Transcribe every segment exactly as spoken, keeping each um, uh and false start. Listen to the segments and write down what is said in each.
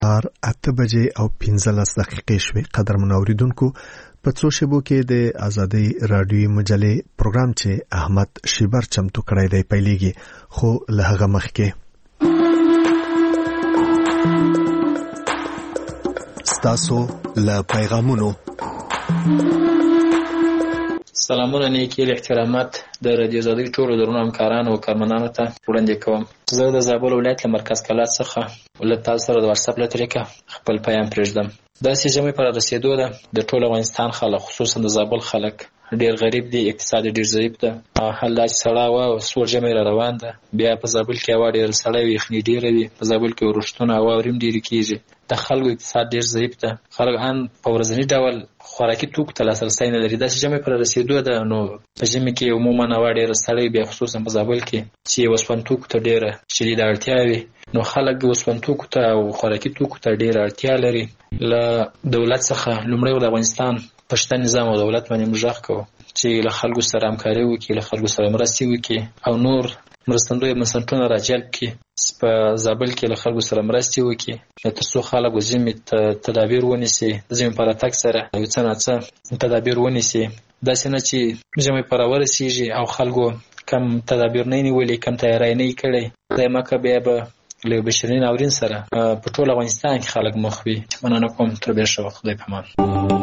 ار اته بجې او پنځلس دقیقې شوې. قدرمن اوریدونکو په څو شیبو کې د آزادۍ رادیوي مجلې پروګرام چې احمد شیبر چمتو کړی دی پیلېږي، خو له هغه مخکې ستاسو له پیغامونو. سلامونه نیکی احترامات د رادیو آزادۍ ټولو درنو همکارانو او کارمندانو ته وړاندې کوم. زه د زابل ولایت له مرکز کلات څخه له تاسو سره د واتساپ له طریقه خپل پیغام پرېږدم. داسې ژمي پر رسیدو ده. د ټول افغانستان خلک خصوصا د زابل خلک ډیر غریب دي، اقتصاد ډیر ضعیف ده. حال دا چې سړه هوا او سوړ ژمی را روان ده. بیا په زابل کې هوا ډیر سړه وي، یخني ډیره وي. په زابل کې ورښتونه او واورې هم ډیرې کېږي. د خلکو اقتصاد ډیر ضعیف ده. خلک ان په ورځني ډول خوراکي توکو ته لاسرسی نه لري. داسې ژمی پر رسیدو ده. نو په ژمي کې عموما هوا ډیره سړه وي، بیا خصوصا په زابل کې چې اوسپنه توکو ته ډیره شدیده اړتیا وي. نو خلک اوسپنه توکو ته او خوراکي توکو ته ډیره اړتیا لري. له دولت څخه لومړی د افغانستان پښتون نظام او دولت باندې موږ کوو چې له خلکو سره همکاري وکړي، له خلکو سره مرستې وکړي او نور مرستندوی بنسټونه راجلب کړي. په زابل کې له خلکو سره مرستې وکړي تر څو خلک ژمي ته تدابیر ونیسي، د ژمي په راتګ سره یو څه نه څه تدابیر ونیسي. داسې نه چې ژمي په راورسېږي او خلکو کم تدابیر نه نیولي، کم تیاری نه یې کړی. دایمه که بیا به له بشري ناورین سره په ټول افغانستان کې خلک مخ وي. مننه کوم. تر بیا ښه وخت. خدای په امان.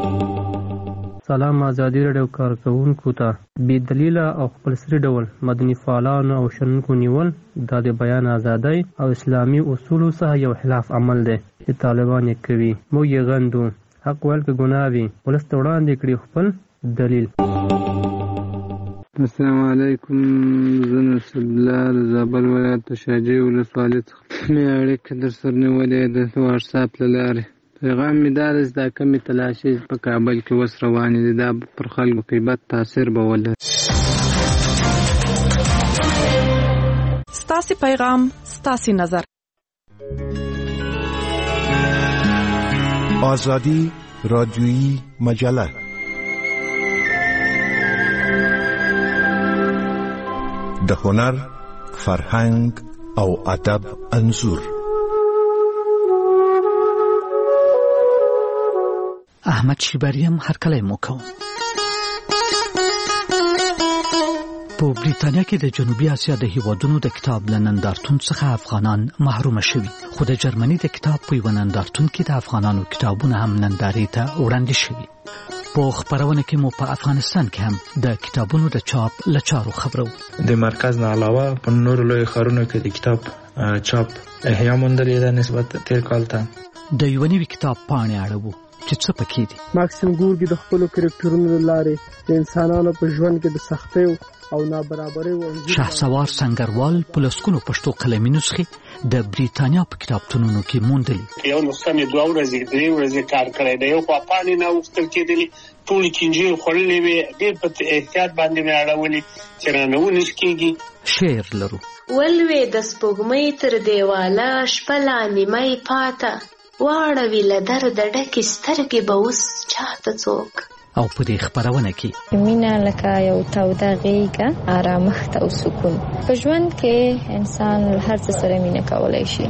سلام ازادي رادیو کارکونکو ته. بې دلیله او خپلسري ډول مدني فعالانو او شنونکو نیول دا د بیان ازادۍ او اسلامي اصولو څخه یو خلاف عمل دی چې طالبان یې کوي. موږ یې غندو. حق ویل که ګناه وي، ولس ته وړاندې کړي خپل دلیل. السلام علیکم. زه نصر الله د زابل ولایت د شاجوی ولسوالۍ څخه مې اړیکه در سره نیولې ده د واټساپ له لارې. پیغام مې دا دی چې دا کمې تلاشۍ په کابل کې اوس روانې دي، دا پر خلکو کې بد تاثیر به ولري. ستاسې پیغام، ستاسې نظر. آزادی رادیویی مجله. د هنر، فرهنګ او ادب انځور. احمد شیبریم هرکلی مو کوم. په بریتانیا کې د جنوبي اسیا د هیوادونو د کتاب له نندارتون څخه افغانان محروم شوي، خو د جرمني د کتاب په یوه نندارتون کې د افغانانو کتابونه هم نندارې ته وړاندې شوي. په خپرونه کې مو په افغانستان کې هم د کتابونو د چاپ له چارو خبرو. د مرکز نه علاوه په نورو لوی ښارونو کې د کتاب چاپ احیا موندلې ده نسبت تیر کال ته. د یوه نوي کتاب پاڼې اړوو چې څه پکې دي. ماکسیم گورکي د خپلو کرکټرونو له لارې د انسانانو په ژوند کې د سختیو او نابرابریو شهسوار سنگروال په لسګونو پښتو قلمي نسخې د بریتانیا په کتابتونونو کې موندلې. یو نسخه مې دوه ورځې درې ورځې کار کړی دی. یو خوا پاڼې نه اوښتل کېدلې، ټولې کنجۍ خوړلې وې. ډېر په احتیاط باندې مې اړولې چې رانه ونیس کېږي. شعر لرو. ولوې د سپوږمۍ تر دیواله شپه لا نیمۍ پاته، واړوي له درده ډکې سترګې به اوس چاته څوک. او په دې خپرونه کې مینه لکه یو توده غېږه، آرامښت او سکون. په ژوند کې انسان له هر څه سره مینه کولی شي.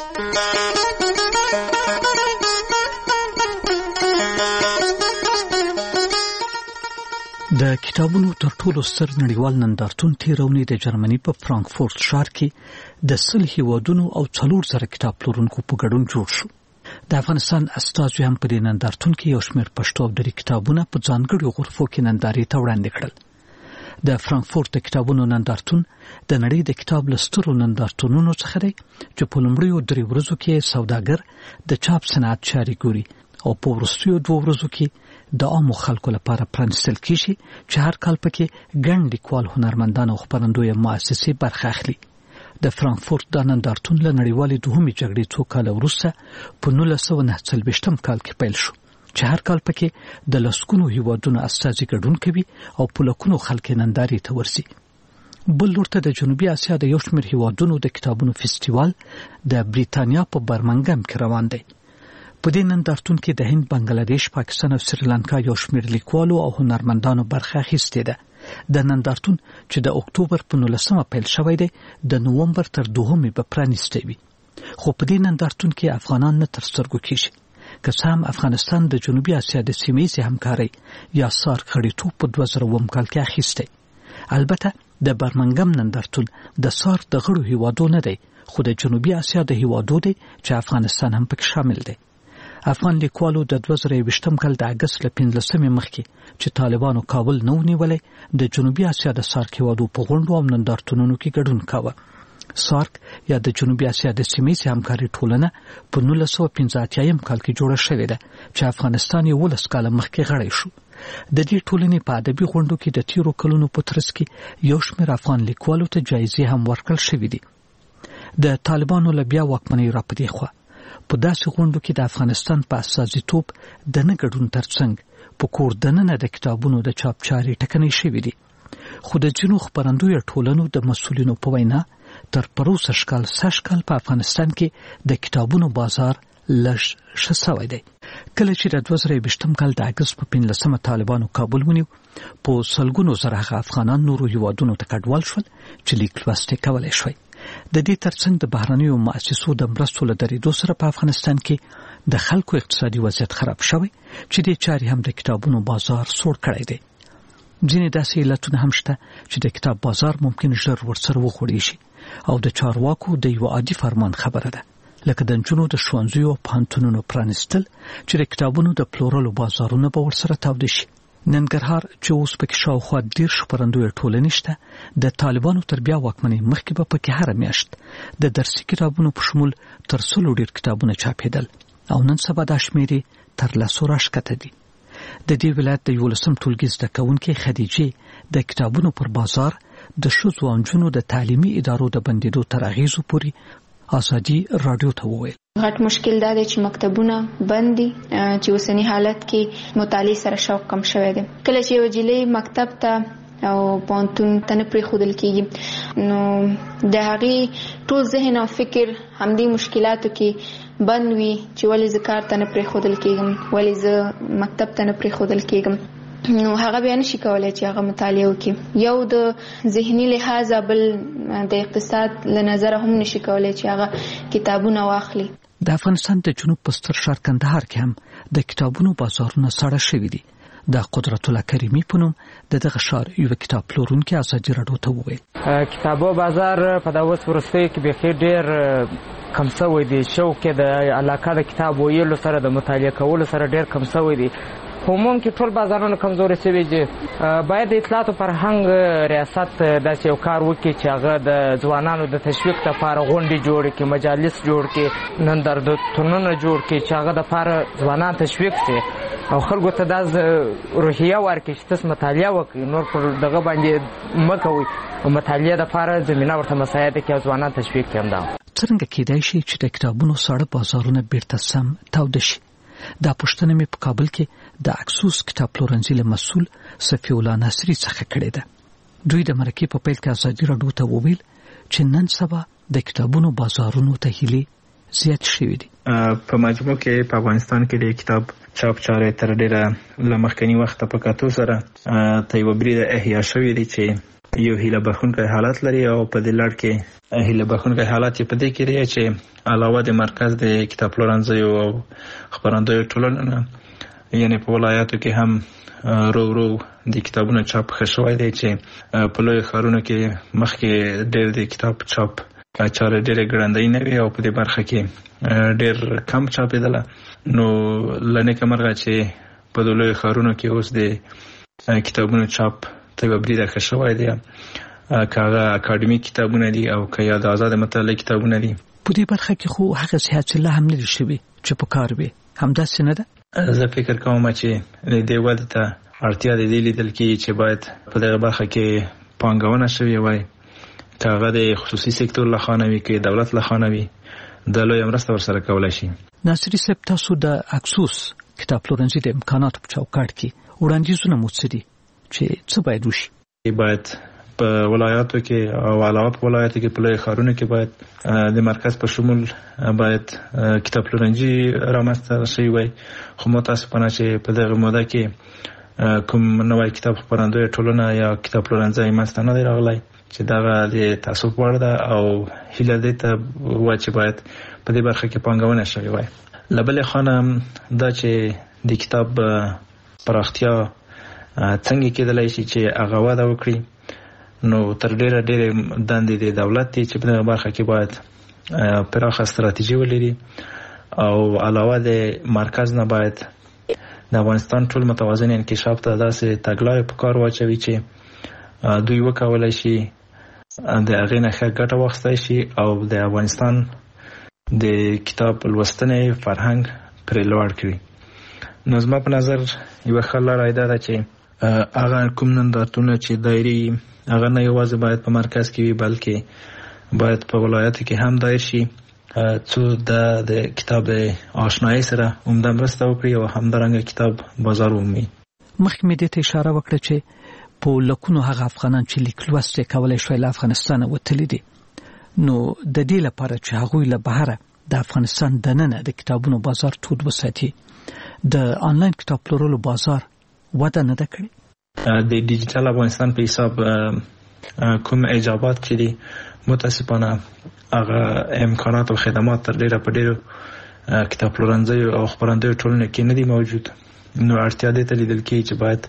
د کتابونو تر ټولو ستر نړیوال نندارتون تېرونې د جرمني په فرانکفورت ښار کې د سل هیوادونو او څلور زره کتاب پلورونکو په ګډون جوړ شو. د افغانستان استازو هم په دې نندارتون کې یو شمېر پښتو او دري کتابونه په ځانګړو غرفو کې نندارې ته وړاندې کړل. د فرانکفورت د کتابونو نندارتون د نړۍ د کتاب له سترو نندارتونونو څخه دی چې په لومړیو درې ورځو کې سوداګر د چاپ صنعت چارې ګوري او په وروستیو دوه ورځو کې د عامو خلکو لپاره پرانیستل کېږي چې هر کال پکې ګڼ لیکوال، هنرمندان او خپرندوی مؤسسې برخه اخلي. د فرانکفورت د نندارتون له نړیوالې دوهمې جګړې څو کاله وروسته په نولس سوه نهه څلوېښتم کال کې پیل شو چې هر کال پکې د لسګونو هیوادونو استازي ګډون کوي او په لکونو خلک نندارې ته ورځي. بل لور ته د جنوبي اسیا د یو شمېر هیوادونو د کتابونو فستیوال د بریتانیا په برمنګم کې روان دی. په دې نندارتون کې د هند، بنگلاديش، پاکستان او سریلانکا یو شمېر لیکوالو او هنرمندانو برخه اخیستې ده. د نندارتون چې د اکتوبر په نولسمه پیل شوی دی د نومبر تر دوهمې به پرانیستی وي. خو په دې نندارتون کې افغانان نه تر سترګو کېږي که څه هم افغانستان د جنوبي اسیا د سیمه ییزې همکارۍ یا سارک غړیتوب په دوه زره اووم کال کې اخیستی. البته د برمنګم نندارتون د سارک د غړو هیوادو نه دی خو د جنوبي اسیا د هیوادو دی چې افغانستان هم پکې شامل دی. افغان لیکوالو د دوه زره یوویشتم کال د اګست له پنځلسمې مخکې چې طالبانو کابل نه ونیولی د جنوبي اسیا د سارک هیوادو په غونډو او نندارتونونو کې ګډون کاوه. سارک یا د جنوبي اسیا د سیمه ییزې همکارۍ ټولنه په نولس سوه پنځه اتیایم کال کې جوړه شوې ده چې افغانستان یولس کاله مخکې غړی شو. د دې ټولنې په ادبي غونډو کې د تیرو کلونو په ترڅ کې یو شمېر افغان لیکوالو ته جایزې هم ورکړل شوې دي. د طالبانو له بیا واکمنۍ راپدې خوا په داسې غونډو کې د افغانستان په استازیتوب د نه ګډون ترڅنګ په کور دننه د کتابونو د چاپ چارې ټکنۍ شوې دي. خو د ځینو خپرندویو ټولنو د مسؤلینو په وینا تر پروسه شکال سشکال په افغانستان کې د کتابونو بازار لږ ښه سوی دی. کله چې د دوه زره یوویشتم کال د اګست په پنځلسمه طالبانو کابل ونیو په سلګونو زره هغه افغانان نورو هیوادونو ته کډوال شول چې لیک لوست یې کولی شوی. د دې ترڅنګ د بهرنیو مؤسسو د مرستو له درېدو سره په افغانستان کې د خلکو اقتصادي وضعیت خراب شوی چې د چارې هم د کتابونو بازار سوړ کړی دی. ځینې داسې علتونه هم شته چې د کتاب بازار ممکن ژر ورسره وخوړی شي او د چارواکو د یو عادي فرمان خبره ده لکه د نجونو د ښوونځیو او پوهنتونونو پرانیستل چې د کتابونو د پلورلو بازارونه به ورسره تاوده شي. ننګرهار چې اوس پکې شاوخوا دېرش خپرندویه ټولنې شته د طالبانو تر بیا واکمنۍ مخکې به پکې هره میاشت د درسي کتابونو په شمول تر سلو ډېر کتابونه چاپېدل او نن سبا دا شمېرې تر لسو راښکته دي. د دې ولایت د یولسم ټولګي زده کوونکې خدیجې د کتابونو پر بازار د ښځو او نجونو د تعلیمي ادارو د بندېدو تر اغېزو پورې ازادي راډیو ته وویل. غټ مشکل دا دی چې مکتبونه بند دي چې اوسنی حالت کې مطالعې سره شوق کم شوی دی. کله چې یو جلۍ مکتب ته او پوهنتون ته نه پرېښودل کېږي نو د هغې ټول ذهن او فکر همدې مشکلاتو کې بند وي چې ولې زه کار ته نه پرېښودل کېږم، ولې زه مکتب ته نه پرېښودل کېږم. نو هغه بیا نشي کولی چې هغه مطالعه وکړي. یو د ذهني لحاظه بل د اقتصاد له نظره هم نشي کولی چې هغه کتابونه واخلي. د افغانستان د جنوب په ستر ښار کندهار کې هم د کتابونو بازارونه ساړه شوي دي. د قدرت الله کریمي په نوم د دغه ښار یو کتاب پلورونکی ازادي راډیو ته وویل. کتابو بازار په دا اوس وروستیو کې بیخي ډېر کم شوی دی. شوق یې د علاقه د کتاب ویلو سره د مطالعه کولو سره ډېر کم شوی دی. عموم کې ټول بازارونه کمزوري شوي دي. باید د اطلاعات او فرهنګ ریاست داسې یو کار وکړي چې هغه د ځوانانو د تشویق لپاره غونډې جوړ کړي، مجالس جوړ کړي، نندارتونونه جوړ کړي چې هغه دپاره ځوانان تشویق شي او خلکو ته دا روحیه ورکړي چې تاسو مطالعه وکړئ، نور پر دغه باندې مه کوئ. مطالعې دپاره زمینه ورته مساعده کړي او ځوانان تشویق کړي. همدا څرنګه کېدای شي چې د کتابونو ساړه بازارونه بیرته سم تاوده شي؟ دا پوښتنه مې په کابل کې د اکسوس کتاب پلورنځي له مسؤل صفي الله ناصري څخه کړې ده. دوی د مرکې په پیل کې ازادي راډیو ته وویل چې نن سبا د کتابونو بازارونو ته هیلې زیات شوي دي. په مجموع کې په افغانستان کې د کتاب چاپ چارې تر ډېره له مخکني وخته په کتو سره ته یوه بریده احیا شوي دي چې یو هیله بخښونکی حالت لري او په دې لړ کې هیله بخښونکی حالت یې په دې کې دی چې علاوه د مرکز د کتاب پلورنځیو او خپرندویو ټولنو یعنې په ولایاتو کې هم رو رو د کتابونو چاپ ښه شوی دی چې په لویو ښارونو کې مخکې ډېر د کتاب چاپ چارې ډېرې ګړندۍ نه وي او په دې برخه کې ډېر کم چاپېدله. نو له نیکه مرغه چې په دې لویو ښارونو کې اوس د کتابونو چاپ ته یوه بریده ښه شوی دی، که هغه اکاډمیک کتابونه دي او که یا د ازاده مطالعې کتابونه دي. په دې برخه کې خو هغه صحت لا هم نه دي شوي چې په کار وي، همداسې نه ده؟ زه فکر کوم چې د دې ودې ته اړتیا د دې لیدل کېږي چې باید په دغه برخه کې پانګونه شوې وای، که هغه د خصوصي سکتور لخوا نه وي که دولت لخوا نه وي، د لویه مرسته ورسره کولی شي. ناصري صاحب، تاسو د اکسوس کتاب پلورنځي د امکاناتو په چوکاټ کې وړاندیزونه مو څه دي چې څه باید وشي؟ باید په ولایاتو کې او علاوه په ولایاتو کې په لویو ښارونو کې باید د مرکز په شمول باید کتاب پلورنځي رامنځته شوي وای. خو متاسفانه چې په دغه موده کې کوم نوی کتاب خپرندویه ټولنه یا کتاب پلورنځی منځته نه دی راغلی چې دا د تاسو وړ ده او هیله دې ته و چې باید په دې برخه کې پانګونه شوي وای. لبل خانم دا چې د کتاب پراختیا څنګه کېدلای شي چې هغه وده وکړي، نو تر ډیره ډیره دندې د دولت ته چې په دغه برخه کې باید پراخه ستراتیژي ولري او علاوه د مرکز نه باید د افغانستان ټول متوازن انکشاف ته داسې تګلارې په کار واچوي چې دوی وکولای شي د هغې نه ښه ګټه واخیستی شي او د افغانستان د کتاب لوستنې فرهنګ پرې لوړ کړي. نو زما په نظر یوه ښه لاره دا ده چې هغه کوم نندارتونونه چې دایري هغه نه یوازې باید په مرکز کې وي بلکې باید په ولایاتو کې هم دایر شي څو د کتاب آشنایي سره عمده مرسته وکړي او همدارنګه کتاب بازار ومومي. مخکې مې دې ته اشاره وکړه چې په لکونو هغه افغانان چې لیک لوست یې کولی شوی له افغانستانه وتلي دي، نو د دې لپاره چې هغوی له بهره د افغانستان دننه د کتابونو بازار تود وساتي، د آنلاین کتاب پلورلو بازار وده نه ده کړې. د ډیجیټل افغانستان په حساب کوم ایجابات چې دي متاسفانه هغه امکانات او خدمات تر ډیره په ډیرو کتاب پلورنځیو او خپرندویو ټولنو کې نه دي موجود. نو اړتیا دې ته لیدل کېږي چې باید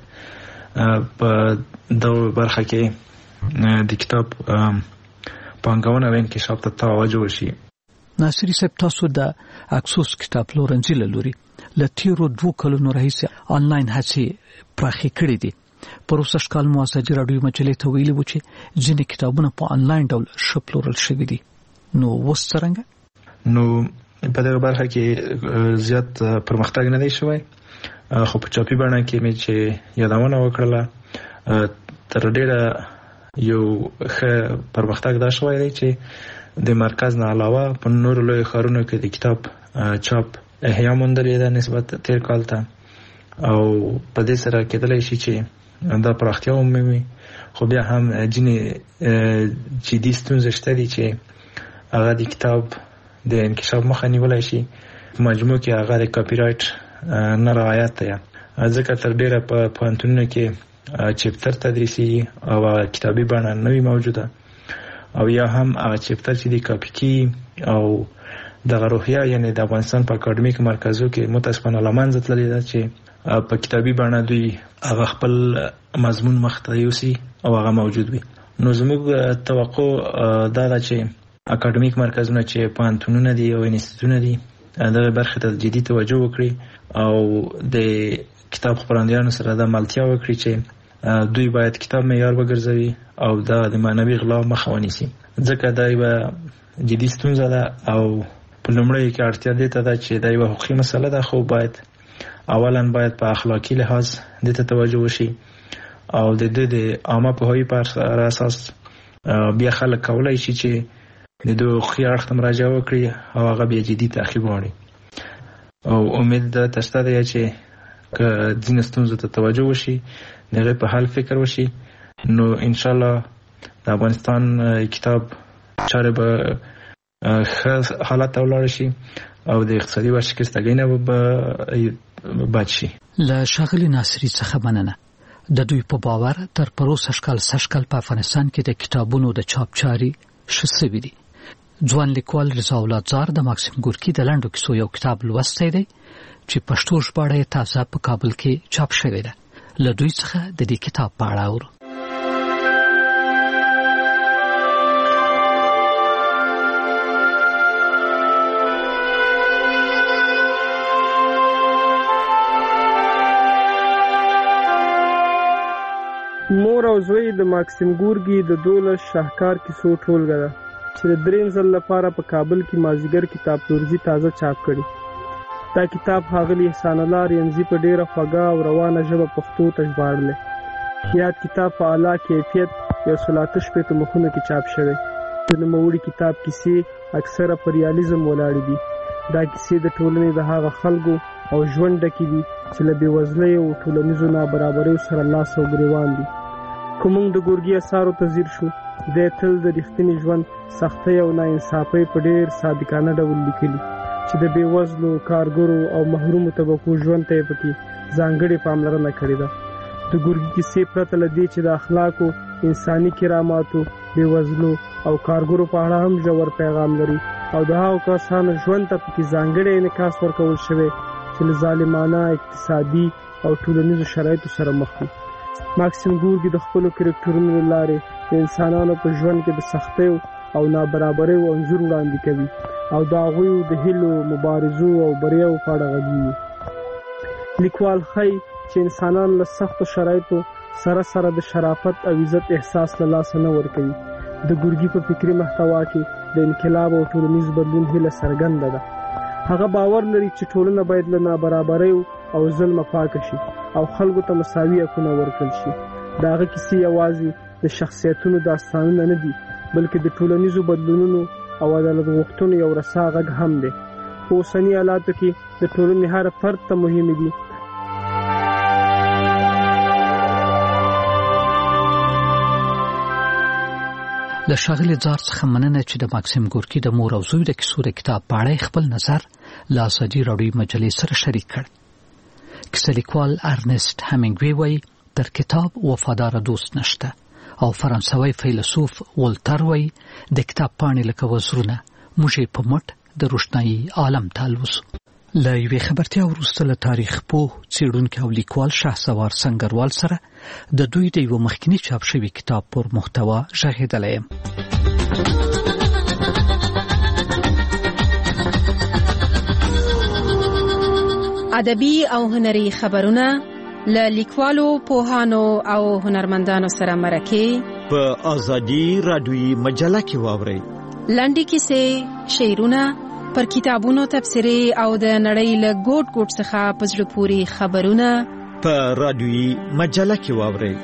په دغه برخه کې د کتاب پانګونه او انکشاف ته توجه وشي. ناصري صاحب، تاسو د اکسوس کتاب پلورنځي له لوري له تیرو دوه کلونو راهیسې آنلاین هڅې پراخې کړې دي. پروسه کال مو ازادي راډیو مجلې ته ویلي و چې ځینې کتابونه په آنلاین ډول ښه پلورل شوي دي، نو اوس څرنګه؟ نو په دغه برخه کې زیات پرمختګ نه دی شوی، خو په چاپي بڼه کې مې چې یادونه وکړله تر ډیره یو ښه پرمختګ دا شوی دی چې د مرکز نه علاوه په نورو لوی ښارونو کې د کتاب چاپ احیا موندلې ده نسبت تیر کال ته، او په دې سره کېدلی شي چې دا پراختیا ومومي. خو بیا هم ځینې جدي ستونزې شته دي چې هغه د کتاب د انکشاف مخه نیولی شي. په مجموع کې هغه د کاپي رایټ نه رعایت دی، ځکه تر ډیره په پوهنتونونو کې چپتر تدریسي او کتابي بڼه نه وي موجوده، او یا هم هغه چپتر چې د کاپي کی او دغه روحیه یعنی د افغانستان په اکاډمیک مرکزو کې متاسفانه له منځه تللې ده چې په کتابي بڼه دوی هغه خپل مضمون مخ ته یوسي او هغه موجود وي. نو زموږ توقع دا ده چې اکاډمیک مرکزونه چې پوهنتونونه دي او انسټیټونه دي دغه برخې ته جدي توجه وکړي او د کتاب خپرندویانو سره د ملتیا وکړي چې دوی باید کتاب معیار وګرځوي او دا د معنوي غلا مخه ونیسي، ځکه دا یوه جدي ستونزه ده او په لومړیو کې اړتیا دې ته ده چې دا یوه حقوقي مسله ده، خو باید اولا باید په اخلاقي لحاظ دې ته توجه وشي او د دې د عامه پوهاوي پر اساس بیا خلک کولی شي چې د دوی حقوقي اړخ ته مراجعه وکړي او هغه بیا جدي تعقیب وغواړي. او امید دا شته دی چې که ځینې ستونزو ته توجه وشي، د هغې په حل فکر وشي، نو انشاءالله د افغانستان کتاب چارې به ښه حالت ته ولاړ شي او د اقتصادي ورشکستګۍ نه به بچ شي. له ښاغلي ناصري څخه مننه. د دوی په باور تر پروسه شکال سږکال په افغانستان کې د کتابونو د چاپ چارې ښه سوي دي. ځوان لیکوال رضا اولادزار د ماکسیم ګورکي د لنډو کیسو یو کتاب لوستی دی چې پښتو ژباړه یې تازه په کابل کې چاپ شوې ده. له دوی څخه د دې کتاب په اړه اورو. مور او زوی د ماکسیم ګورکي د دولس شاهکار کیسو ټولګه ده چې د دریم ځل لپاره په کابل کې مازیګر کتاب پلورنځي تازه چاپ کړي. دا کتاب ښاغلي احسان الله رینځي په ډیره خوږه او روانه ژبه پښتو ته ژباړلی. یاد کتاب په اعلی کیفیت یو سل اته شپېته مخونو کې چاپ شوی. د نوموړي کتاب کیسې اکثره په ریالیزم ولاړې دي. دا کیسې د ټولنې د هغه خلکو او ژوند ډکې دي چې له بېوزلۍ او ټولنیزو نابرابریو سره لاس او ګریوان دي. که موږ د ګورګي اثارو ته ځیر شو، دی تل د رښتیني ژوند سختۍ او ناانصافۍ په ډېر صادقانه ډول لیکلي چې د بېوزلو، کارګرو او محرومو طبقو ژوند ته یې پکې ځانګړې پاملرنه کړې ده. د ګورګي کیسې پرته له دې چې د اخلاقو، انساني کراماتو بېوزلو او کارګرو په اړه هم ژور پیغام لري او د هغو کسانو ژوند ته پکې ځانګړی انعکاس ورکول شوی چې له ظالمانه اقتصادي او ټولنیزو شرایطو سره مخ دي. ماکسیم ګورکي د خپلو کرکټرونو له لارې د انسانانو په ژوند کې د سختیو او نابرابریو انځور وړاندې کوي او د هغوی د هیلو، مبارزو او بریاو په اړه غږیږي. لیکوال ښایي چې انسانان له سختو شرایطو سره سره د شرافت او عزت احساس له لاسه نه ورکوي. د ګورکي په فکري محتوا کې د انقلاب او ټولنیز بدلون هیله څرګنده ده. هغه باور لري چې ټولنه باید له نابرابریو او ظلم پاکه شي او خلکو ته مساوي حقونه ورکړل شي. د هغه کیسې یوازې د شخصیتونو داستانونه نه دي، بلکې د ټولنیزو بدلونونو او عدالت غوښتنو یو رسا غږ هم دی. په اوسني حالاتو کې د ټولنې هر فرد ته مهم دي له ښاغلي زار څخه مننه چې د ماکسیم ګورکي د مور او زوی د کیسو د کتاب په اړه خپل نظر له ازادي راډیو مجلې سره شریک کړ. کیسه لیکوال ارنست همینګوی وایي تر کتاب وفادار دوست نشته او فرانسوي فیلسوف ولتر وایي د کتاب پاڼې لکه وزرونه موږ په مټ د روښنايي عالم ته الوزو. له یوې خبرتیا وروسته له تاریخ پوه څېړونکي او لیکوال شهسوار سنگروال سره د دوی د یو مخکینی چاپ شوي کتاب پر محتوا غږېدلی یم. ادبي او هنري خبرونه له لیکوالو، پوهانو او هنرمندانو سره مرکې په ازادي راډیوي مجله کې واورئ. لنډې کیسې، شعرونه، پر کتابونو تبصرې او د نړۍ له ګوټ ګوټ څخه په زړه پورې خبرونه په راډیوي مجله کې واورئ.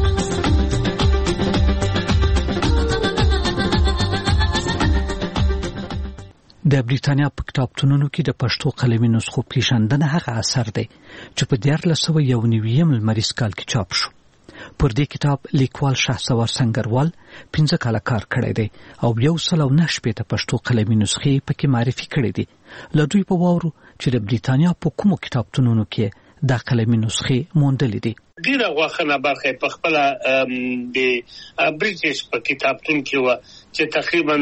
د بریتانیا په کتابتونونو کې د پښتو قلمي نسخو پیژندنه هغه اثر دی چې په دیارلس سوه یو نوي لمریز کال کې چاپ شو. پر دې کتاب لیکوال شهسوار سنگروال پنځه کاله کار کړی دی او یو سل او نه شپېته پښتو قلمي نسخې پکې معرفي کړې دي. له دوی په واورو چې د بریتانیا په کومو کتابتونونو کې دا قلمي نسخې موندلې دي. ډیره غوښنه برخه په خپل د بریټیش په کتابتون کې و چې تقریبا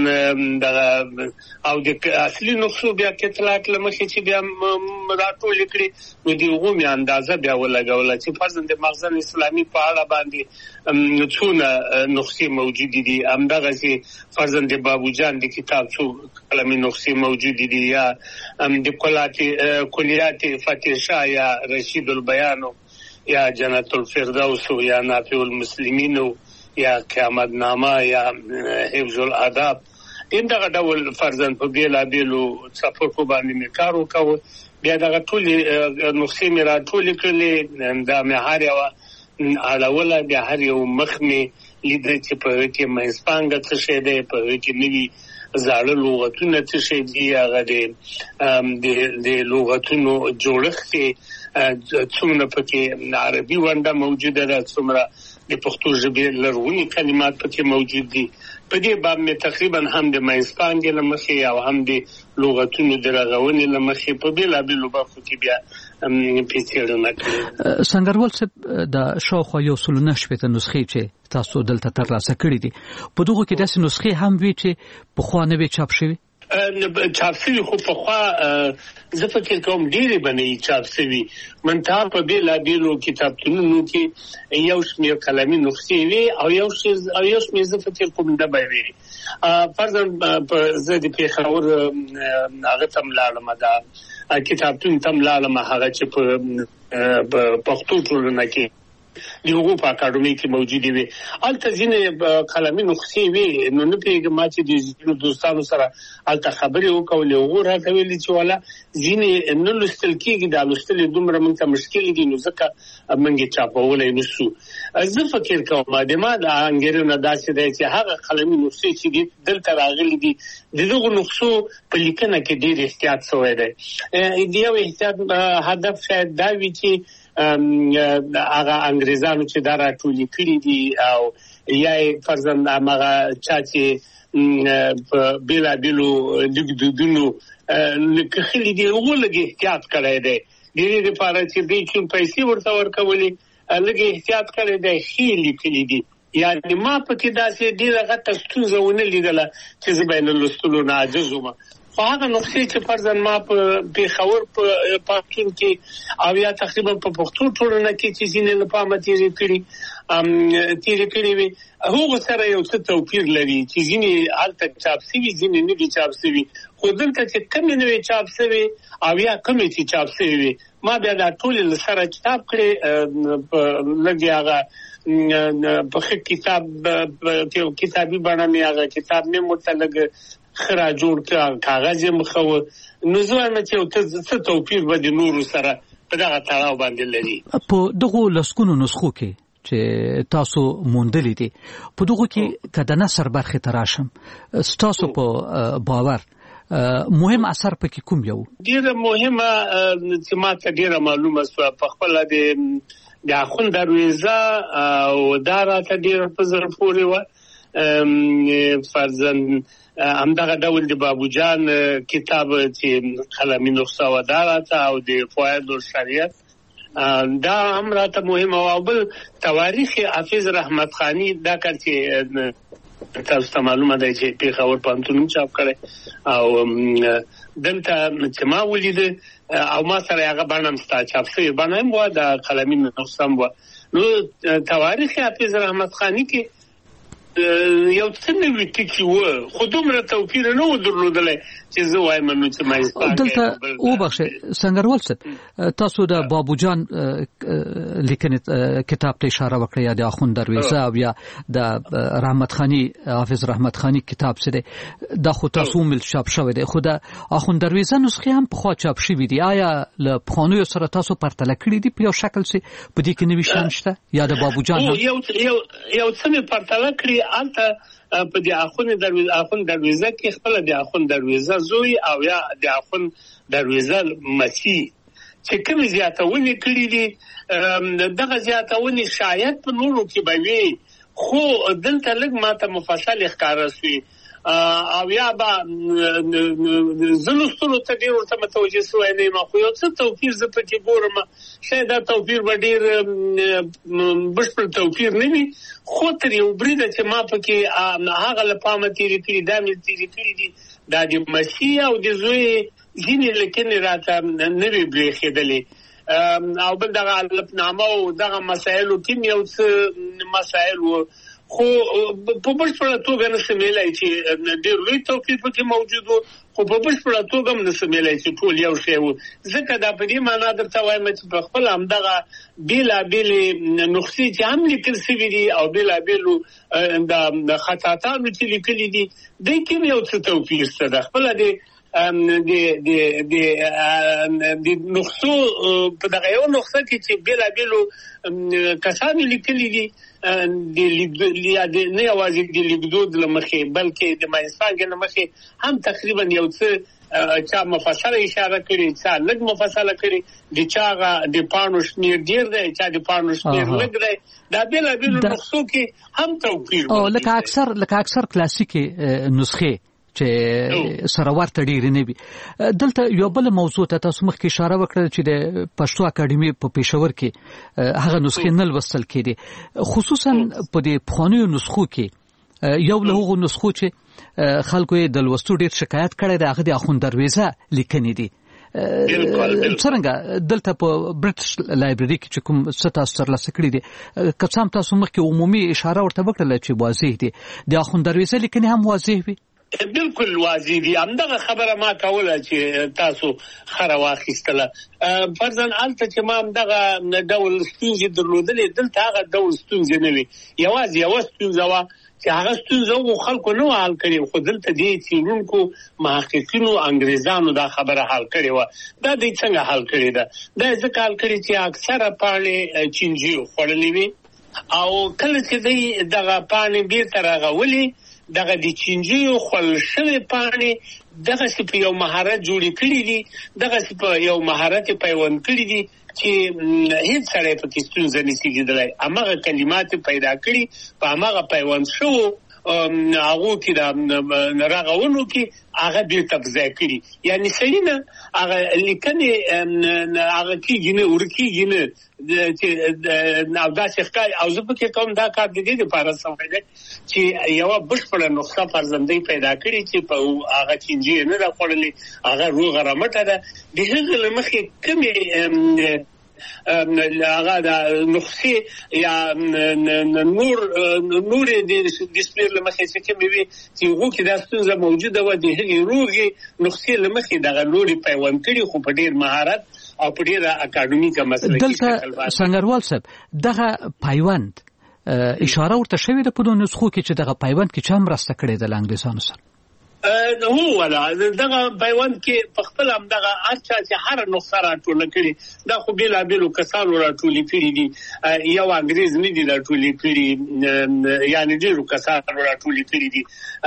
د او د اصلي نسخو بیا کتلات لمخې چې بیا راټول کړي نو دی غومي اندازه بیا ولګول چې فرضاً د مخزن اسلامي په اړه باندې څونه نسخې موجود دي. همدغه چې فرضاً د بابو جان د کتاب څو قلمي نسخې موجود دي یا د کلیات فتح شاه یا رشید البیان یا جنت الفردوس یا نافع المسلمین یا قیامت نامه یا حفظ الاداب دغه ډول فرضاً په بیلا بیلو څپرکو باندې مې کار وکاوه. بیا دغه ټولې نسخې مې راټولې کړلې، دا مې هر یوه اړوله، بیا هر یو مخ مې لیده چې په هغه کې منځپانګه څه شی دی، په هغه کې نوي زاړه لغتونه څه شی دي، هغه د لغتونو جوړښت څومره پکې عربي ونډه موجوده ده، څومره د پښتو ژبې لرغوني کلمات پکې موجود دي. په دې باب مې تقریبا هم د منځپانګې له مخې او هم د لغتونو د رغونې له مخې په بېلابېلو برخو کې بیا څېړنه کړې. سنگروال صاحب، د شاوخوا یو سل او نه شپېته نسخې چې تاسو دلته ترلاسه کړي دي، په دغو کې داسې نسخې هم وي چې پخوا نه وي چاپ شوي؟ چاپ شوي خو پخوا زه فکر کوم ډېرې به نه وي چاپ شوي، منتها په بېلابېلو کتابتونونو کې یو شمېر قلمي نسخې وي او یو شمېر زه فکر کوم نه به وي. فرضاً زه د پېښور هغه ته هم لاړم، دا کتابتون ته هم لاړم، هغه چې په پښتو ټولنه کې د هغو په اکاډمۍ کې موجودې وي. هلته ځینې قلمي نسخې وي، نو نه پوهېږم ما چې د ځینو دوستانو سره هلته خبرې وکولې، هغو راته ویلي چې والا ځینې نه لوستل کېږي، دا لوستل یې دومره موږ ته مشکل دي نو ځکه موږ یې چاپولی نه شو. زه فکر کوم د ما د انګېرنه داسې دی چې هغه قلمي نسخې چې دي دلته راغلي دي د دغو نسخو په لیکنه کې ډېر احتیاط شوی دی. د یو احتیاط هدف شاید دا وي چې هغه انګریزانو چې دا راټولې کړي دي او یا یې فرضاً هماغه چا چې په بېلابېلو لیکدودونو لیکلي دي هغو لږ احتیاط کړی دی، د دې دپاره چې دوی کوم پیسې ورته ورکولې لږ احتیاط کړی دی، ښې لیکلي دي. یعنی ما پکې داسې ډیره غټه ستونزه ونه لیدله چې زه به یې نه لوستلو نه عاجز وم. خو هغه نقطې چې فرضاً ما په پېښور په پښتون کې او یا تقریبا په پښتو ټولنه کې چې ځینې له پامه تېرې کړي تېرې کړي وي هغو سره یو څه توپیر لري چې ځینې هلته چاپ سوي ځینې نه دي چاپ سوي. خو دلته چې کمې نه وي چاپ سوي او یا کمې چې چاپ سوي وي ما بیا دا ټولې له سره چاپ کړې په لږ هغه په ښه کتاب کتابي بڼه مې هغه کتاب مې ورته لږ خرا جوړ کړ کاغذ یې مخه نو زه وایم چې یو څه توپیر به د نورو سره په دغه تړاو باندې لري. په دغو لسګونو نسخو کې چې تاسو موندلې دي په دغو کې که د نثر برخې ته راشم ستاسو په باور مهم اثر پکې کوم یو؟ ډېره مهمه چې ما ته ډېره معلومه شوه په خپله د د اخوند درویزه او دا راته ډېره په زړه پورې وه. فرضاً همدغه ډول د بابو جان کتاب چې قلمي نسخه وه دا راته او د فواید الشریعت دا هم راته مهمه وه. او بل تواریخ حافظ رحمت خانی دا کار چې تاسو ته معلومه ده چې پېښور پوهنتون چاپ کړی او دلته چې ما ولیده او ما سره هغه بڼه هم ستا چاپ شوې بڼه هم وه د قلمي نسخه هم وه. نو تواریخ حافظ رحمت خانی کې یو څه نوي ټکي وه خو دومره توپیر نه و درلودلی چې زه وایم نو چې مایستان دلته وبخښئ سنګروال صاحب تاسو د بابو جان لیکنې کتاب ته اشاره وکړه یا د اخوند درویزه او یا د رحمت خانی حافظ رحمت خانی کتاب څه دی دا خو تاسو مل چاپ شوی دی خو د اخوند درویزه نسخې هم پخوا چاپ شوي دي آیا له پخوانیو سره تاسو پرتله کړي دي په یو شکل چې په دې کې نوي شیان شته یا د بابو جان یو یو څه مې پرتله کړي البته په دې اخوند درویزه اخوند درویزه کې خپل د اخوند درویزه زوی او یا د اخوند درویزه مسیح چې کوم زیاتونه کړی دي دغه زیاتونه شاید په نورو کې به وي خو دلته لږ ماته مفصل ښکارا شوی او یا با زلوستلو ته ډیر ورته متوجه شوی نه ما خو یو څه توپیر زه پکې ګورم شاید دا توپیر به ډیر بشپړ توپیر نه وي خو تر یو بریده چې ما پکې هغه له پامه تېرې کړي دا مې تېرې کړي دي دا د مسیح او د زوی ځینې لیکنې راته نه وي برېښېدلې او بل دغه الفنامه او دغه مسایلو کې یو څه مسایل و خو په بشپړه توګه نشم ویلی چې ډېر لوی توپیر پکې موجود و خو په بشپړه توګه هم نشم ویلی چې ټول یو شی و ځکه دا په دې معنا درته وایم چې په خپله همدغه بېلابېلې نسخې چې هم لیکل شوي دي او بېلابېلو د خطاطانو چې لیکلي دي دوی کې هم یو څه توپیر شته ده خپله د د د د نسخو په دغه یو نسخه کې چې بېلابېلو کسانو لیکلي دي د نه یوازې د لیکدود له مخې بلکې د مایستانګې له مخې هم تقریبا یو څه چا مفصله اشاره کړي چا لږ مفصله کړي د چا هغه د پاڼو شمېر ډېر دی چا د پاڼو شمېر لږ دی دا بېلابېلو نسخو کې هم توپیر او لکه اکثر لکه اکثر کلاسیکې نسخې چې سره ورته ډېرې نه وي دلته یو بل موضوع ته تاسو مخکې اشاره وکړه چې د پښتو اکاډمي په پېښور کې هغه نسخې نه لوستل کېدې خصوصا په دې پخوانیو نسخو کې یو له هغو نسخو چې خلکو یې د لوستو ډېر شکایت کړی دی هغه د اخوند درویزه لیکنې دي څرنګه دلته په برټش لایبرري کې چې کوم څه تاسو ترلاسه کړي دي که څه هم تاسو مخکې عمومي اشاره ورته وکړله چې واضح دي د اخوند درویزه لیکنې هم واضح وي بالکل واضح دي همدغه خبره ما کوله چې تاسو خره واخیستله فرضاً هلته چې ما همدغه ډول ستونزې درلودلې دلته هغه ډول ستونزې نه وي یوازې یوه ستونزه وه چې هغه ستونزه وو خلکو نه حل کړې خو دلته دې څېړونکو محققینو انګریزانو دا خبره حل کړې وه دا دوی څنګه حل کړې ده دا یې ځکه حل کړې چې اکثره پاڼې چینجیو خوړلې وي او کله چې دوی دغه پاڼې بېرته رغولې دغه د چینجیو خوړل شوې پاڼې دغسې په یو مهارت جوړې کړي دي دغسې په یو مهارت یې پیوند کړي دي چې هیڅ سړی پکې ستونزه نشي لیدلی هماغه کلمات پیدا کړي په هماغه پیوند شوو هغه کې د راغونو کې هغه به تبځای کړي یعنی سینه هغه لیکنه هغه کې نه ورکی نه چې نو دا څخه او زه په کې کوم دا کار د دې لپاره سمې ده چې یو بشپړه نقطه فرزندۍ پیدا کړي چې په هغه چینجی نه راخړلې هغه روغ رمټه ده د هغه لمخې کمی هغه د نقصې یا نور نور د ډسپلی لمخې چې کومې وي چې هغه کې دا ستونزه موجوده و د هغې روغې نقصې لمخې دغه نورې پیوند کړي خو په ډېر مهارت او په ډېره اکاډمیکه مسلکي شکل دلته سنگروال صاحب دغه پیوند اشاره ورته شوې ده په دغه نسخو کې چې دغه پیوند کې چا مرسته کړې ده له انګلیسانو سره هو ولا دغه پیوند کې په خپل هم دغه اچھا چې هر نقطه راټول کړي دا خو بلا بلو کسانو راټول کړي دي یو انګريز نه دي راټول کړي یعنی ډیرو کسانو راټول کړي دي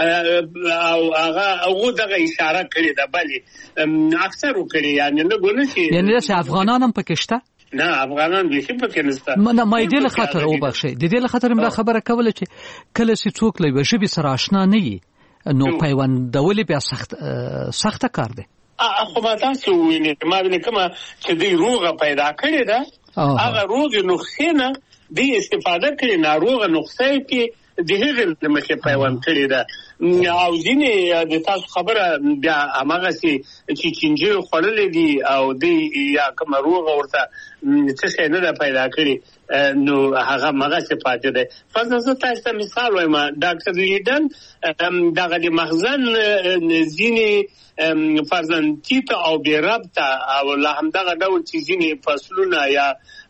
او هغه هغه دغه اشاره کړي ده بلې اکثر کړي یعنی نه ګونه چې یعنی چې افغانان هم پکې شته نه افغانان به څه پکې نشته نه مې دې له خاطر او بخښي د دې له خاطر موږ خبره کوله چې کله چې څوک له وجبي سره آشنا نه وي نو پیوندول بیا سخت سخت کار دی خو ما تاسو وینئ ما وینئ کومه چې دوی روغه پیدا کړې ده هغه روغې نسخې نه دوی استفاده کړې ناروغه نسخې کې د هغې له مخې پیوند کړې ده او ځینې د تاسو خبره بیا هماغسې چې چینجي خوړلې دي او دوی یا کومه روغه ورته څه شی نه ده پیدا کړې نو هغه مغاسه پاتې ده فرضاً زه تاسو ته مثال وایم ډاکټر لیدن دغه د مخزن ځینې فرضاً تیت او بیربط او له همدغه ډول چې ځینې فصلونه یا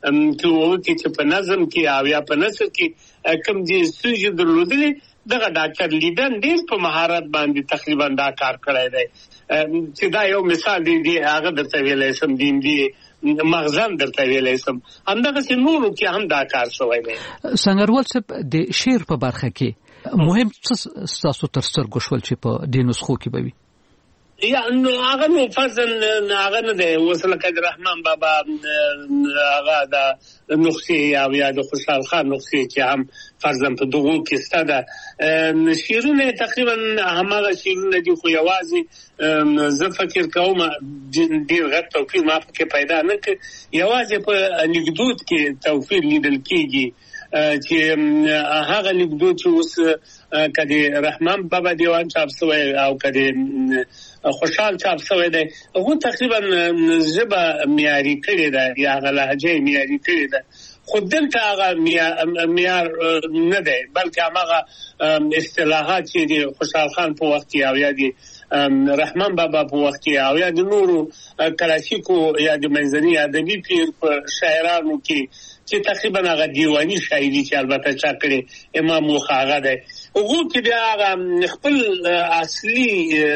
کې چې په نظم کې او یا په نثر کې کوم دي ستونزې درلودلې دغه ډاکټر لیدن ډېر په مهارت باندې تقریبا دا کار کړی دی چې دا یو مثال دی هغه درته ویلی سم دین دی مغزن درته ویلی سم همدغه چې نورو کې هم دا کار شوی دی سنگروال صاحب د شعر په برخه کې مهم څه ستاسو تر سترګو شول چې په دې نسخو کې به وي یا نو هغه نو فرضاً هغه نه دی اوس لکه د رحمان بابا هغه د نسخې او یا د خوشحال خان نسخې چې هم فرضاً په دغو کې شته ده شعرونه تقریبا هماغه شعرونه دي خو یوازې زه فکر کوم ډېر غټ توپیر ما پکې پیدا نه کړ یوازې په لیکدود کې توپیر لیدل کېږي چې هغه لیکدود چې اوس کدی رحمان بابا دیوان چاپ شوی او کدی خوشحال چاپ شوی دی هغه تقریبا ژبه معیاري کړې ده یا هغه لهجه معیاري کړې ده خو دلته هغه معیار نه دی بلکې هغه اصطلاحات چې د خوشحال خان په وخت کې او یا د رحمان بابا په وخت کې او یا د نورو کلاسیکو یا د منځني ادبي پیر په شاعرانو کې چې تقریبا هغه دیوانی شاعري چې البته چا کړې امام موخه هغه دی هغه کې بیا هغه خپل اصلي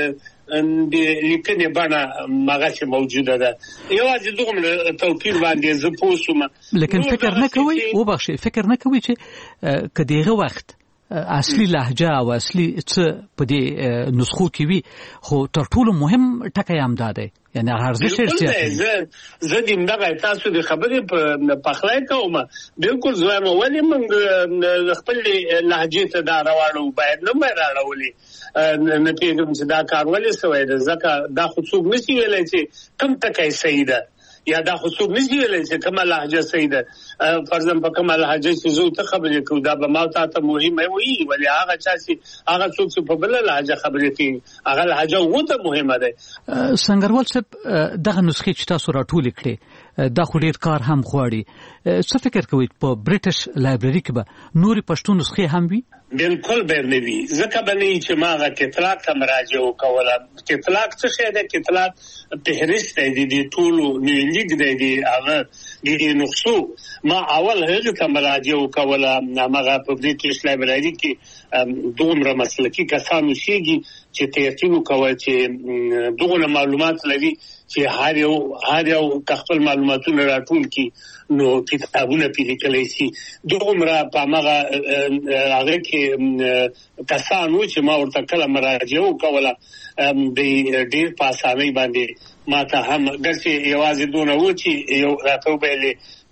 د لیکنې بڼه مغاسه موجوده ده یوازې دغه توپیر باندې زه پوه شوم لیکن فکر نه کوي او بخښي فکر نه کوي چې کدیغه وخت اصلي لهجه او اصلي څه په دې نسخو کې وي خو تر ټولو مهم ټکی هم دا دی یعنی ارزش یې زه زه دیم دغه تاسو د خبرې په پخلای کوم بالکل زه مو ولې موږ خپل لهجه ته دا راوړو باید نه مې راوړلې نه پیږم چې دا کار ولې سوی ده ځکه دا خو څوک نشي ویلی چې کوم ټکی صحیح ده یا دا خو څوک نشي ویلی چې کومه لهجه صحیح ده فرضاً په کومه لهجه چې زه ته خبرې کوم دا به ما ته مهمه وي ولې هغه چا چې هغه څوک چې په بله لهجه خبرې کوي هغه لهجه ورو ته مهمه ده سنگروال صاحب دغه نسخې چې تاسو راټولې کړې دا خو ډېر کار هم غواړي څه فکر کوئ په برټش لایبرري کې به نورې پښتو نسخې هم وي بالکل به نه وي ځکه به نه وي چې ما هغه کتلاق ته مراجعه وکوله کتلاق څه شی دی کتلاق فهرست دی د ټولو لیک دی د هغه د نسخو ما اول هغه ته مراجعه وکوله هغه په برټش لایبرري کې دومره مسلکي کسان اوسېږي چې تیقین وکوي چې دغه معلومات لري چې هر یو هر یو خپل معلوماتونه راټول کړي نو کتابونه پیل کړي شي دومره په هغه هغه کې کسان و چې ما ورته کله مراجعه وکوله د ډېر په اسانۍ باندې ما ته هم ګرځي یوازې دونه و چې یو راته ویلې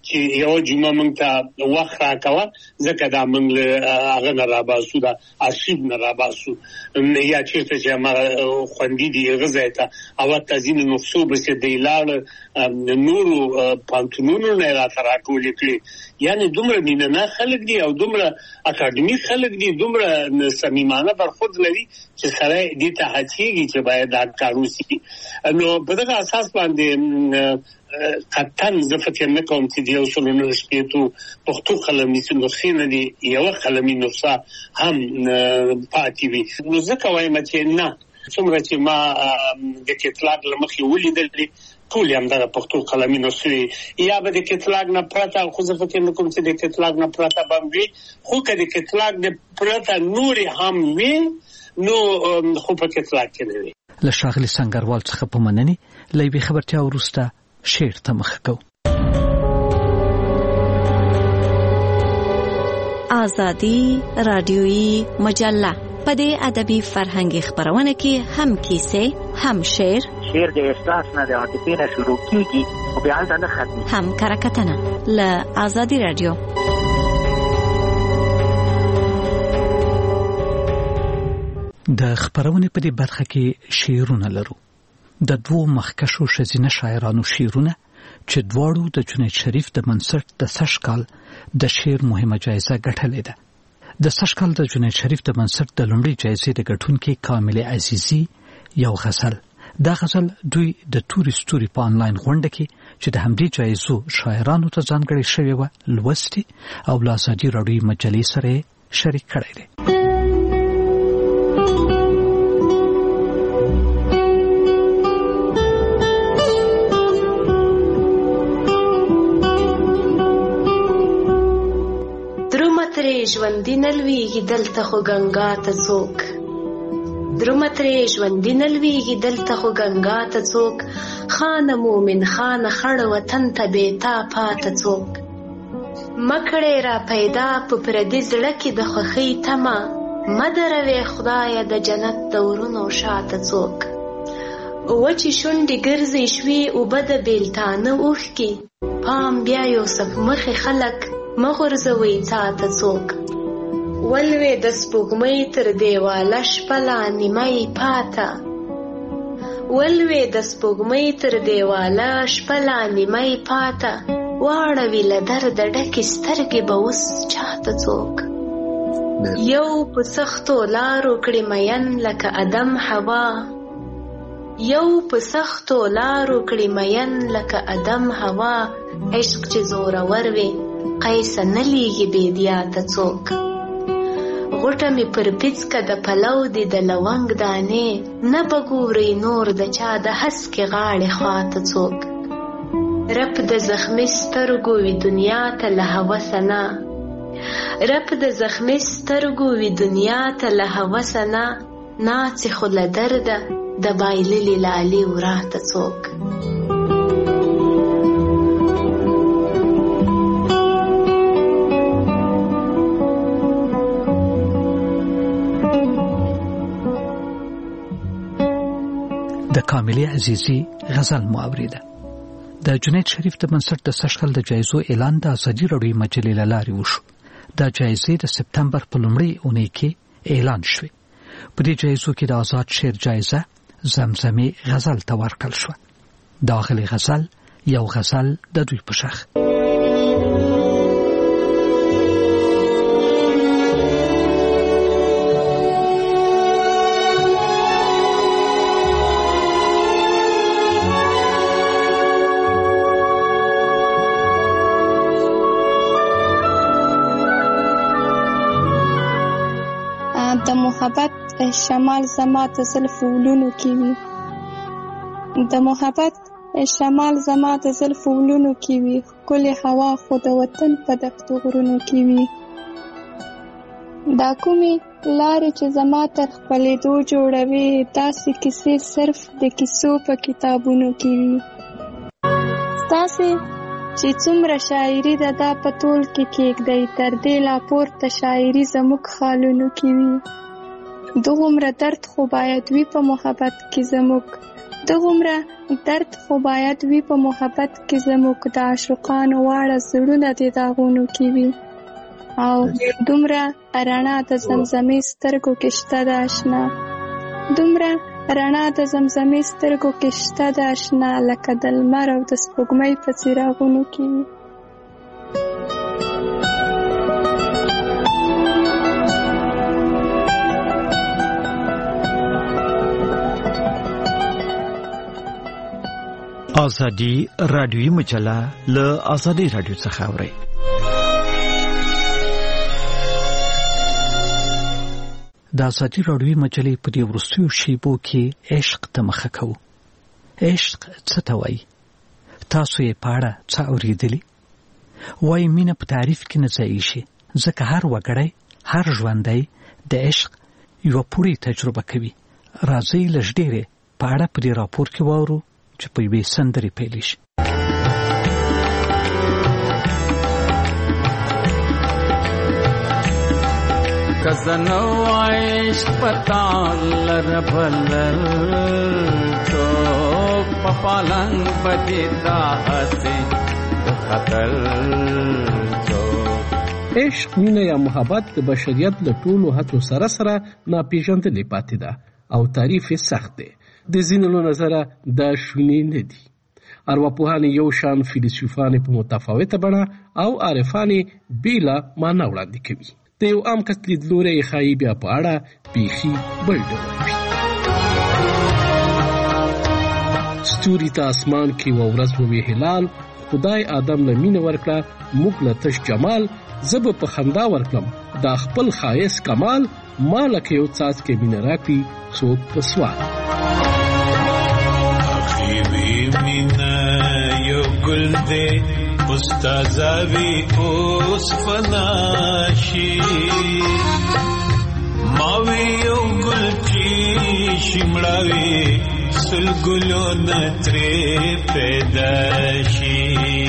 چې یو جمعه مونږ ته وخت راکوه ځکه دا مونږ له هغه نه راباسو دا ارشیف نه راباسو یا چېرته چې هغه خوندي دي هغه ځای ته او ته ځینې نسخو بسې دی لاړه نورو پانتونونو نه راته راټولې کړي یعنې دومره مینهناک خلک دي او دومره اکاډمیک خلک دي دومره صمیمانه برخورد لري چې سړی دې ته هڅېږي چې باید دا کار وشي. نو په دغه اساس باندې قطن زه فکر نه کوم چې د یو سلو نهه شپېتو پښتو قلمي نسخې نه دي یوه قلمي نسخه هم پاتې وي. نو ځکه وایم چې نه څومره چې ما د کتلاګ له مخې ولیدلې ټول هم دغه پښتو قلمي نسخې یا به د کتلاګ نه پرته خو زه فکر نه کوم چې د کتلاګ نه پرته به هم وي خو که د کتلاګ نه پرته نورې هم وي نو خو په کتلاګ کې نه وي. له ښاغلي سنګروال څخه په مننې له یوې خبرتیا وروسته شعر ته مخه کوو. آزادی رادیویی مجله په دې ادبي فرهنګي خبرونه کې هم کیسې هم شعر شعر د احساس نه د عاطفې نه شروع کیږي او بیا هلته نه ختمي هم کرکټنه له آزادی رادیو. د خبرونه په دې برخه کې شعرونه لرو. د دوو مخکشو ښځینه شاعرانو شعرونه چې دواړو د جنید شریف د منصت د سږ کال د شعر مهمه جایزه ګټلې ده. د سږ کال د جنید شریف د منصت د لومړۍ جایزې د ګټونکي کامل عزیزي یو غزل. دا غزل دوی د توري ستوري په آنلاین غونډه کې چې د همدې جایزو شاعرانو ته ځانګړې شوې وه لوستې او له ازادي راډیویي مجلې سره شریک کړی دی. ژوندی نلویږي دلته خو گنگا ته څوک درومه ترې ژوندی نلویږي دلته خو گنگا ته څوک خان مومن خان خړ وطن ته بیتا پاته څوک مکړې را پیدا په پردي زړه کې د خوښۍ تمه مدروي خدای د جنت دورونو شاته څوک وچی شونډې ګرځي شوي اوبه د بیلتانه اوښکي پام بیا یوسف مخې خلک مغرزوي تاته څوک ولوي د سپوږمۍ تر دیواله شپه لا نیمه پاته ولوي د سپوږمۍ تر دیواله شپه لا نیمه پاته واړوي له درده ډکې سترګې به اوس چاته څوک یو په سختو لارو کړي مین لکه ادم حوا یو په سختو لارو کړي مین لکه ادم حوا عشق چې زورور وي قیسه نلیږي بیدیاته څوک غوټه مې پر پیڅکه د پلو دي د لونګ دانې نه به ګورئ نور د چا د هسکې غاړې خواته څوک رب د زخمي سترګو وي دنیا ته له هوسه نه رب د زخمي سترګو وي دنیا ته له هوسه نه ناڅي خو له درده د بایللې لالې وراته څوک د کاملې عزیزي غزل مو اوریده. د جنید شریف د منصت د سږ کال د جایزو اعلان د ازادي راډیویي مجلې له لارې وشو. دا جایزې د سپتمبر په لومړۍ اونۍ کې اعلان شوې. په دې جایزو کې د آزاد شعر جایزه زمزمې غزل ته ورکړل شوه. د اغلې غزل یو غزل د دوی په شخ د محبت شمال زما ته زلف ولونو کې وي د محبت شمال زما ته زلف ولونو کې وي ښکلې هوا خو د وطن په دښتو غرونو کې وي دا کومې لارې چې زما تر خپلېدو جوړوي داسې کیسې صرف د کیسو په کتابونو کې وي ستاسې چې څومره شاعري ده دا په ټول کې کېږدئ تر دې لا پورته شاعري زموږ خالونو کې وي دغومره درد خو باید وي په محبت کې زموږ دغومره درد خو باید وي په محبت کې زموږ د عاشقانو واړه زړونه د داغونو کې وي او دومره رڼا د زمزمې سترګو کې شته د آشنا دومره رڼا د زمزمې سترګو کې شته د آشنا لکه د لمر او د سپوږمۍ په څراغونو کې وي. ازادي رادیوي مجله له ازادي رادیو څخه اوري. د ازادي رادیوي مجلې په دې وروستیو شیبو کې عشق ته مخه کوو. عشق څه ته وایي؟ تاسو یې په اړه څه اورېدلي؟ وایي مینه په تعریف کې نه ځایي شي، ځکه هر وګړی هر ژوندی د عشق یوه پوړې تجربه کوي. راځئ لږ ډېرې په اړه په دې راپور کې واورو چې په یوې سندرې پیل شي. کزنو عشق پتان لربلل چوک پپالنگ بدیدا حسی خطر چوک. عشق مینه یا محبت د بشریت له ټولو هڅو سره سره ناپېژندلې پاتې ده او تعریف یې سخت دی. د ځینو له نظره دا شونې نه دي. ارواپوهان یو شان، فیلسوفان په متفاوته بڼه او عارفان بېله معنا وړاندې کوي. د یو عام کس لیدلوری یې ښایي بیا په اړه بیخي بل ډول وي. ستوري ته اسمان کې یوه ورځ ووی هلال، خدای آدم له مینه ورکړه موږ له تش جمال، زه به په خندا ورکړم دا خپل ښایست کمال، ما لکه یو څاڅکی مینه راکړي څوک په سوال. مینه یو ګل دی استازاوی اوس فناشي، ماوی یو ګل چې شمړاوي سل ګلو نترې پیدا شي.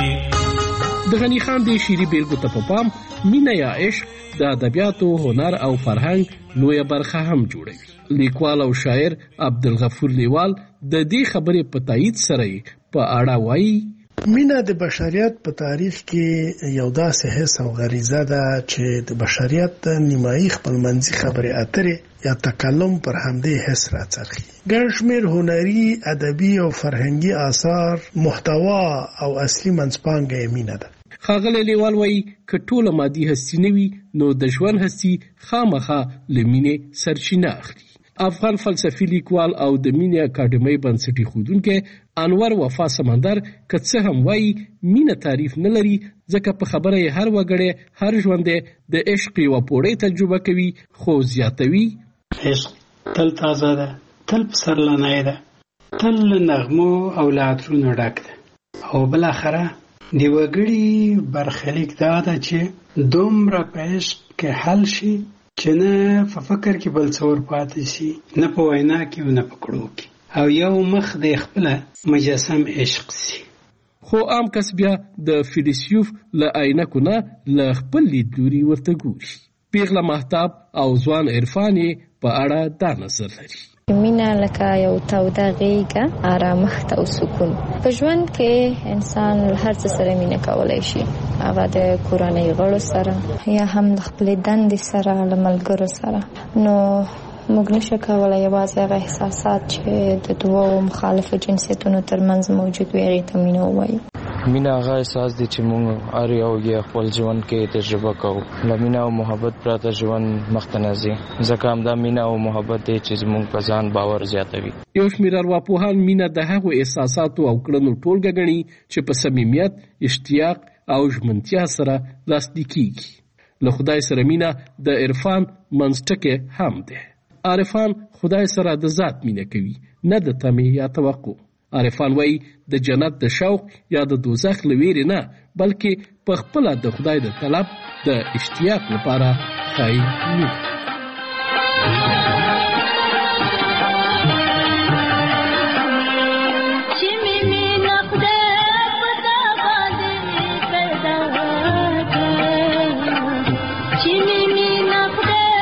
د غني خان د شعري بیلګو ته په پام مینه یا عشق د ادبیاتو، هنر او فرهنګ لویه برخه هم جوړوي. لیکوال او شاعر عبدالغفور لیوال د دې خبرې په تایید سره په اړه وایي مینه د بشریت په تاریخ کې یو داسې حس او غریزه ده چې د بشریت نیمایي خپلمنځي خبرې اترې یا تکلم پر همدې حس راڅرخي. ګڼ شمېر هنري، ادبي او فرهنګي آثار، محتوا او اصلي منځپانګه یې مینه ده. ښاغلی لیوال وایي که ټوله مادي هستي نه وي نو د ژوند هستي خامخا له مینې سرچینه اخلي. افغان فلسفي لیکوال او د مینې اکاډمۍ بنسټ ایښودونکی انور وفا سمندر که څه هم وایي مینه تعریف نه لري، ځکه په خبره یې هر وګړی هر ژوندی د عشق یوه پوړۍ تجربه کوي، خو زیاتوي عشق تل تازه ده، تل پسرلنی ده، تل له نغمو او له عطرونو ډک ده. او بالاخره د وګړي برخلیک دا ده چې دومره په عشق کې حل شي چې نه په فکر کې بل څه ور پاتې شي، نه په وینا کې او نه په کړو کې، او یو مخ د خپله مجسم عشق شي. خو عام کس بیا د فیلسوف له عینکو نه له خپل لیدلوري ورته ګوري. پیغله مهتاب او ځوان عرفان یې په اړه دا نظر لري. مینه لکه یو توده غېږه، آرامښت او سکون. په ژوند کې انسان هر څه سره مینه کولی شي، هغه د کورنۍ غړو سره یا هم د خپلې دندې سره، له ملګرو سره. نو موږ نشو کولی یوازې هغه احساسات چې د دوو مخالفو جنسیتونو ترمنځ موجود وي هغې ته مینه ووایو. مینه هغه احساس دی چې موږ هر یو یې خپل ژوند کې تجربه کوو. له مینه او محبت پرته ژوند مخته نه ځي، ځکه همدا مینه او محبت دی چې زموږ په ځان باور زیاتوي. یو شمېر ارواپوهان مینه د هغو احساساتو او کړنو ټولګه ګڼي چې په صمیمیت، اشتیاق او ژمنتیا سره لاسلیک کېږي. له خدای سره مینه د عرفان منځټکی هم دی. عارفان خدای سره د ذات مینه کوي، نه د تمې یا توقع. عارفان وایي د جنت د شوق یا د دوزخ له ویرې نه، بلکې په خپله د خدای د طلب د اشتیاق لپاره ښایي مینه.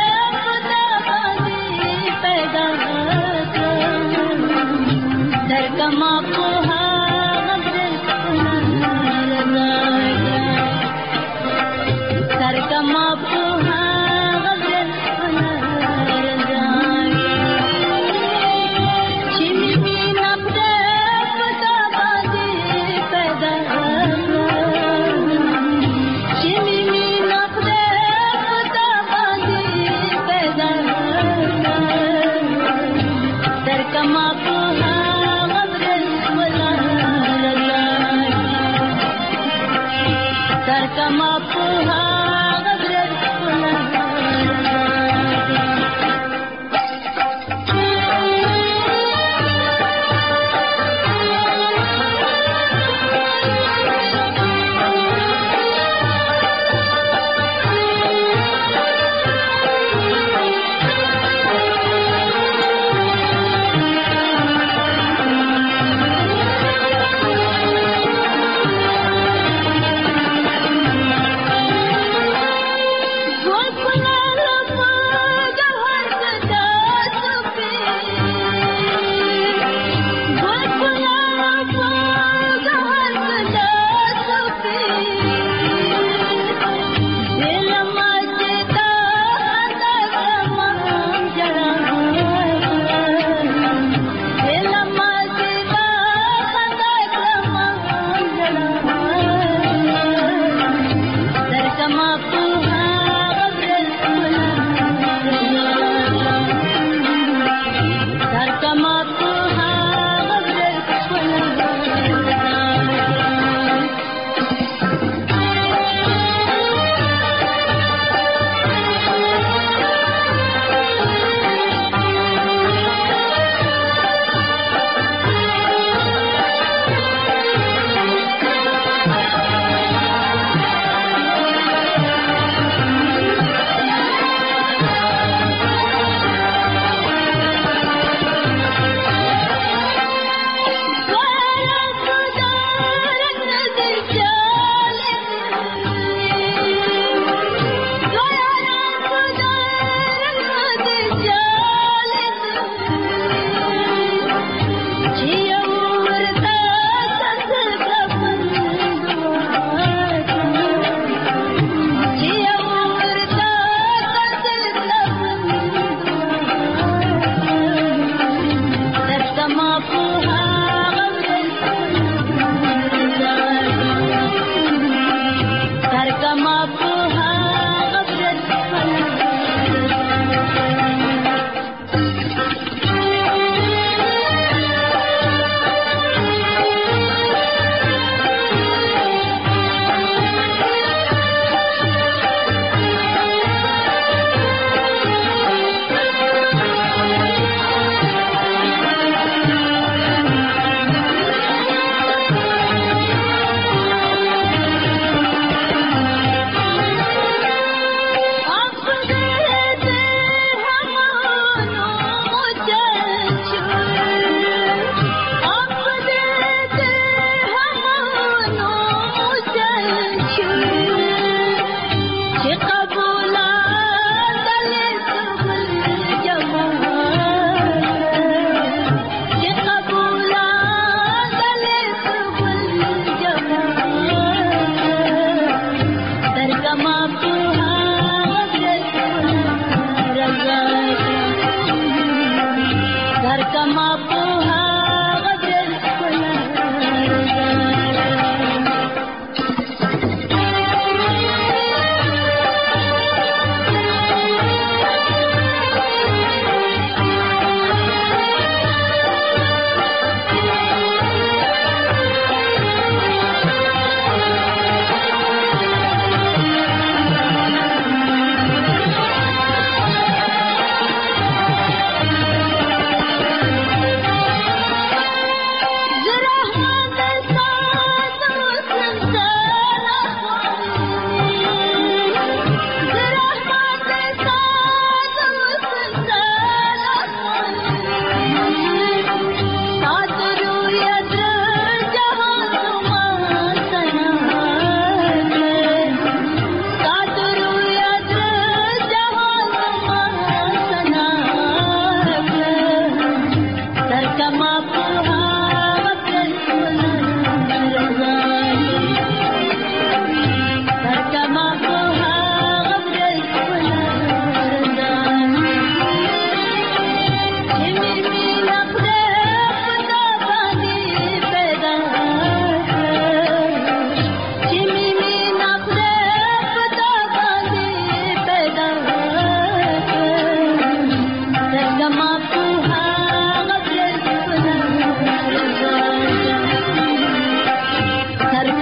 در درکما په